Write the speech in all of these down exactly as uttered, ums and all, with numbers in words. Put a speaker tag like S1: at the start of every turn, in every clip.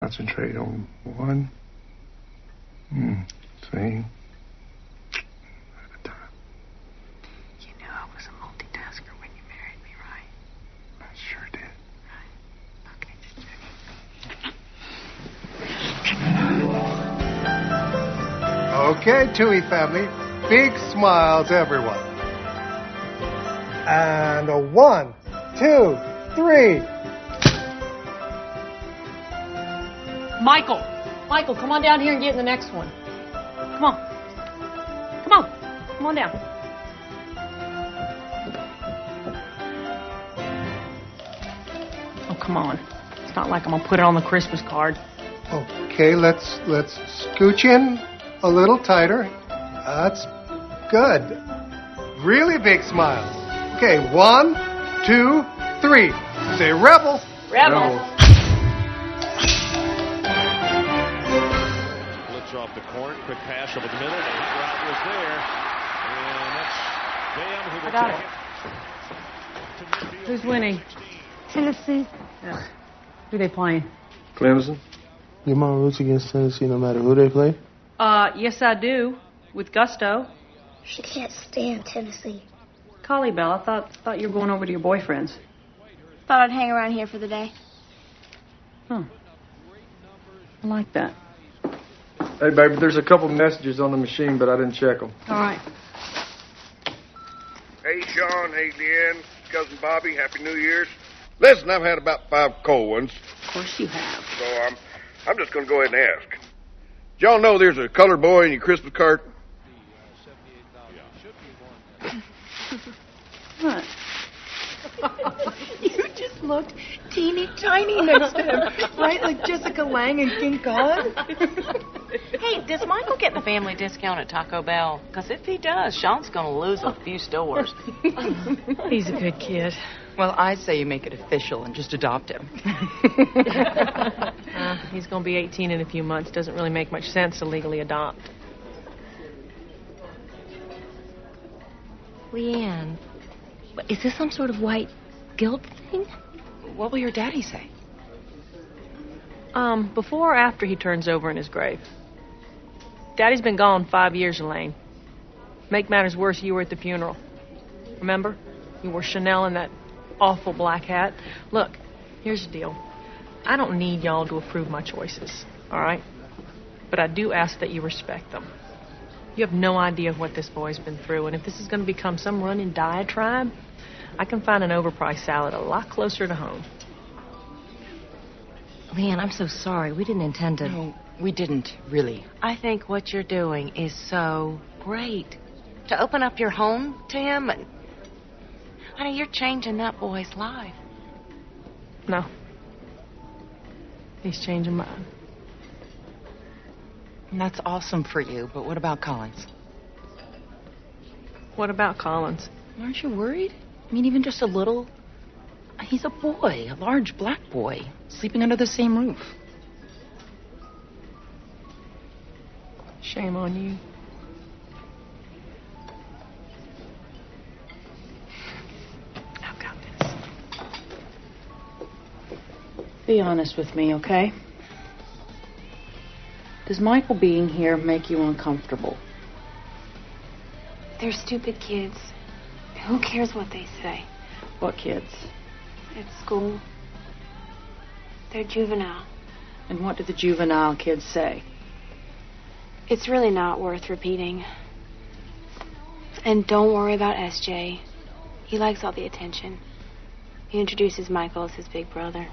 S1: Concentrate on one mm, thing at a time.
S2: You knew I was a multitasker when you married me, right?
S1: I sure did.
S3: Okay, Tui family. Big smiles, everyone. And a one, two, three.
S4: Michael! Michael, come on down here and get in the next one. Come on. Come on. Come on down. Oh, come on. It's not like I'm gonna put it on the Christmas card.
S3: Okay, let's let's scooch in a little tighter. That's good. Really big smiles. Okay, one, two, three. Say rebel.
S4: Rebel.
S3: Rebel.
S5: Off the corner, quick pass over the middle. The hot route was there, and that's Bam who will
S4: I got
S5: take
S4: it. Who's winning?
S6: Tennessee.
S4: Yeah. Who they playing?
S1: Clemson?
S7: Your mom roots against Tennessee no matter who they play?
S4: Uh, yes I do. With gusto.
S6: She can't stand Tennessee.
S4: Collie Bell, I thought thought you were going over to your boyfriend's.
S6: Thought I'd hang around here for the day.
S4: Huh. I like that.
S7: Hey, baby, there's a couple messages on the machine, but I didn't check them.
S4: All right.
S8: Hey, Sean. Hey, Leanne. Cousin Bobby. Happy New Year's. Listen, I've had about five cold ones.
S4: Of course you have.
S8: So I'm, I'm just going to go ahead and ask. Did y'all know there's a colored boy in your Christmas card?
S4: What?
S2: You just looked teeny tiny next to him, right? Like Jessica Lange and King Kong.
S9: Hey, does Michael get the family discount at Taco Bell? Because if he does, Sean's going to lose a few stores.
S4: He's a good kid.
S2: Well, I say you make it official and just adopt him.
S4: uh, he's going to be eighteen in a few months. Doesn't really make much sense to legally adopt.
S10: Leanne, is this some sort of white guilt thing?
S2: What will your daddy say?
S4: Um, before or after he turns over in his grave? Daddy's been gone five years, Elaine. Make matters worse, you were at the funeral. Remember? You wore Chanel in that awful black hat. Look, here's the deal. I don't need y'all to approve my choices, all right? But I do ask that you respect them. You have no idea what this boy's been through, and if this is going to become some running diatribe, I can find an overpriced salad a lot closer to home.
S10: Leanne, I'm so sorry. We didn't intend to...
S2: No, we didn't, really.
S9: I think what you're doing is so great. To open up your home to him, and honey, you're changing that boy's life.
S4: No. He's changing mine.
S2: And that's awesome for you, but what about Collins?
S4: What about Collins?
S2: Aren't you worried? I mean, even just a little. He's a boy, a large black boy, sleeping under the same roof.
S4: Shame on you. I've got this.
S2: Be honest with me, okay? Does Michael being here make you uncomfortable?
S6: They're stupid kids. Who cares what they say?
S2: What kids?
S6: At school. They're juvenile.
S2: And what do the juvenile kids say?
S6: It's really not worth repeating. And don't worry about S J. He likes all the attention. He introduces Michael as his big brother.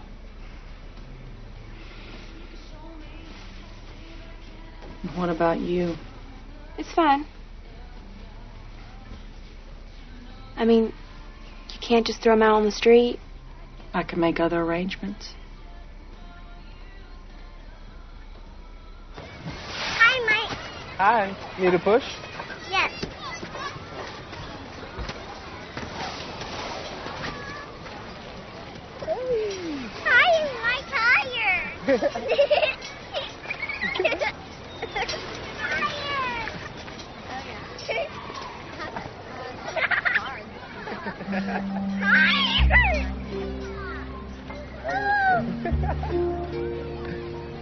S2: And what about you?
S6: It's fine. I mean, you can't just throw him out on the street.
S2: I can make other arrangements.
S6: Hi, Mike.
S7: Hi. Need a push?
S6: Yes. Hi, my tire.